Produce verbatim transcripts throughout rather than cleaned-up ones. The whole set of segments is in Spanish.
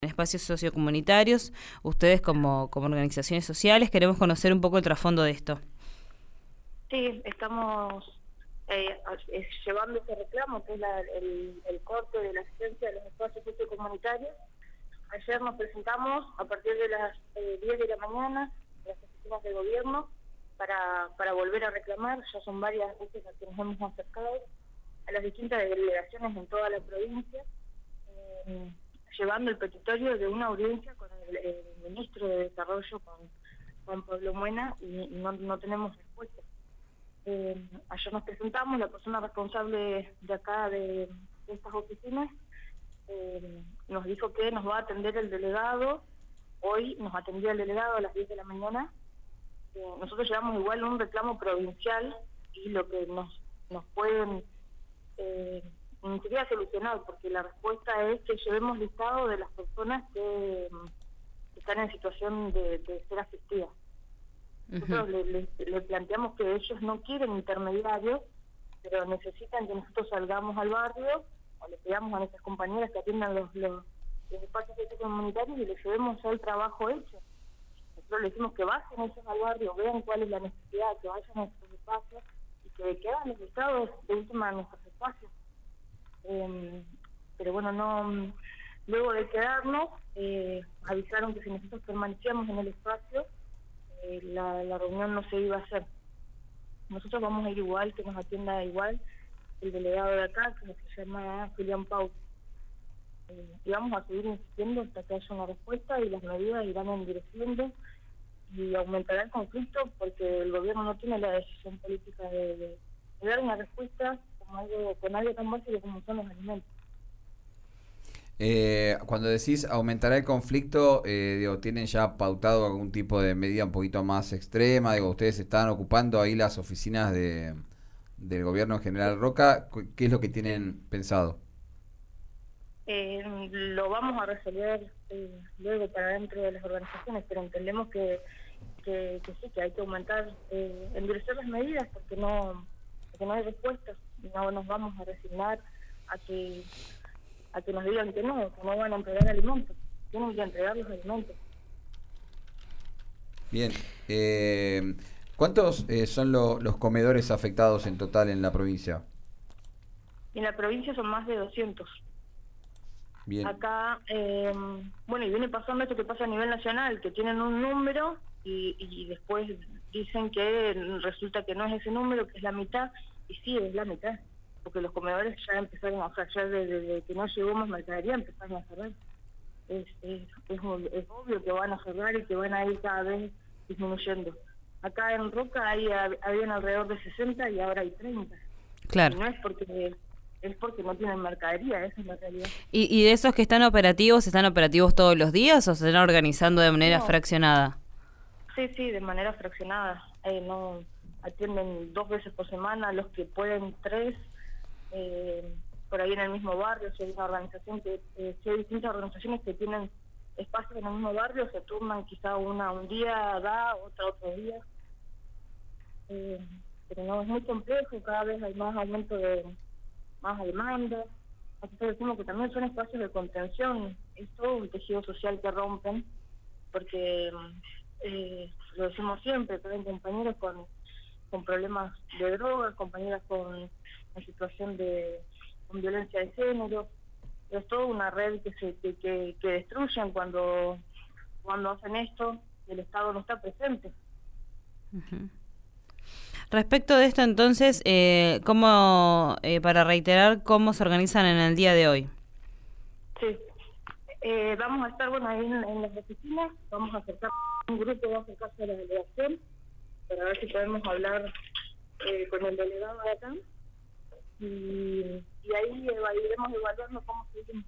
En espacios sociocomunitarios, ustedes como, como organizaciones sociales, queremos conocer un poco el trasfondo de esto. Sí, estamos eh, llevando ese reclamo, que es la, el, el corte de la asistencia de los espacios sociocomunitarios. Ayer nos presentamos a partir de las eh, diez de la mañana en las oficinas de gobierno para, para volver a reclamar. Ya son varias veces a que nos hemos acercado a las distintas delegaciones en toda la provincia, eh, llevando el petitorio de una audiencia con el, el ministro de Desarrollo, con Juan Pablo Muena, y, y no, no tenemos respuesta. Eh, ayer nos presentamos, la persona responsable de acá de, de estas oficinas eh, nos dijo que nos va a atender el delegado. Hoy nos atendió el delegado a las diez de la mañana. Eh, nosotros llevamos igual un reclamo provincial y lo que nos, nos pueden eh, ni siquiera solucionar, porque la respuesta es que llevemos listado de las personas que, que están en situación de, de ser asistidas. Nosotros uh-huh. le, le, le planteamos que ellos no quieren intermediarios, pero necesitan que nosotros salgamos al barrio o le pidamos a nuestras compañeras que atiendan los, los, los espacios comunitarios y les llevemos ya el trabajo hecho. Nosotros les decimos que vayan ellos al barrio, vean cuál es la necesidad, que vayan a nuestros espacios y que quedan los estados de última de nuestros espacios. Eh, pero bueno, no luego de quedarnos, eh, avisaron que si nosotros permanecíamos en el espacio, eh, la, la reunión no se iba a hacer. Nosotros vamos a ir igual, que nos atienda igual el delegado de acá, que se llama Julián Pau. Eh, y vamos a seguir insistiendo hasta que haya una respuesta y las medidas irán endureciendo y aumentará el conflicto, porque el gobierno no tiene la decisión política de, de, de dar una respuesta con algo, con algo tan básico como son los alimentos. Eh, cuando decís aumentará el conflicto, eh, digo, ¿tienen ya pautado algún tipo de medida un poquito más extrema? Digo, ¿ustedes están ocupando ahí las oficinas de del gobierno en General Roca? ¿Qué es lo que tienen pensado? Eh, lo vamos a resolver eh, luego para dentro de las organizaciones, pero entendemos que, que, que sí, que hay que aumentar, eh, endurecer las medidas, porque no, porque no hay respuestas. No nos vamos a resignar a que a que nos digan que no, que no van a entregar alimentos. Tienen que entregar los alimentos. Bien. Eh, ¿Cuántos eh, son lo, los comedores afectados en total en la provincia? En la provincia son más de doscientos. Bien. Acá, eh, bueno, y viene pasando esto que pasa a nivel nacional, que tienen un número y, y después dicen que resulta que no es ese número, que es la mitad, y sí, es la mitad, porque los comedores ya empezaron, o sea, ya desde, desde que no llegó más mercadería empezaron a cerrar. Es, es, es, es obvio que van a cerrar y que van a ir cada vez disminuyendo. Acá en Roca hay, habían alrededor de sesenta y ahora hay treinta. Claro. Y no es porque... es porque no tienen mercadería, esa es la realidad. ¿Y, y de esos que están operativos, están operativos todos los días o se están organizando de manera no. fraccionada? Sí, sí, de manera fraccionada. Eh, no atienden dos veces por semana, los que pueden tres, eh, por ahí en el mismo barrio. Si hay una organización que, eh, si hay distintas organizaciones que tienen espacios en el mismo barrio, se turnan quizá una un día, da, otra otro día. Eh, pero no, es muy complejo, cada vez hay más aumento de... más demanda. Nosotros decimos que también son espacios de contención, es todo un tejido social que rompen, porque eh, lo decimos siempre, tienen compañeros con, con problemas de drogas, compañeras con en situación de con violencia de género, es toda una red que se que, que, que destruyen cuando cuando hacen esto, el Estado no está presente. Uh-huh. Respecto de esto, entonces, eh, ¿cómo, eh, para reiterar, cómo se organizan en el día de hoy? Sí, eh, vamos a estar, bueno, ahí en, en las oficinas, vamos a acercar, un grupo va a acercarse a la delegación, para ver si podemos hablar eh, con el delegado de acá, y, y ahí iremos evaluando cómo seguimos.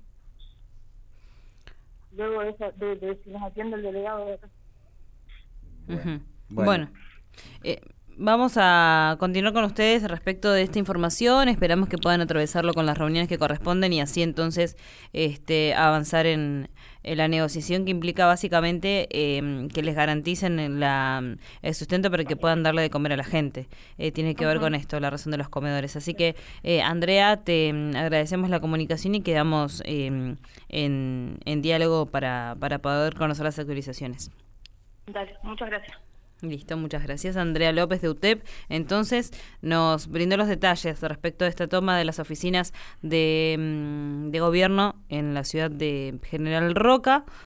Luego de, esa, de, de si nos atiende el delegado de acá. Uh-huh. Bueno, bueno eh, Vamos a continuar con ustedes respecto de esta información. Esperamos que puedan atravesarlo con las reuniones que corresponden y así entonces este, avanzar en, en la negociación que implica básicamente eh, que les garanticen la, el sustento para que puedan darle de comer a la gente. Eh, tiene que ver con esto, la razón de los comedores. Así que, eh, Andrea, te mm, agradecemos la comunicación y quedamos eh, en, en diálogo para, para poder conocer las actualizaciones. Dale, muchas gracias. Listo, muchas gracias. Andrea López de U T E P, entonces, nos brindó los detalles respecto a esta toma de las oficinas de, de gobierno en la ciudad de General Roca.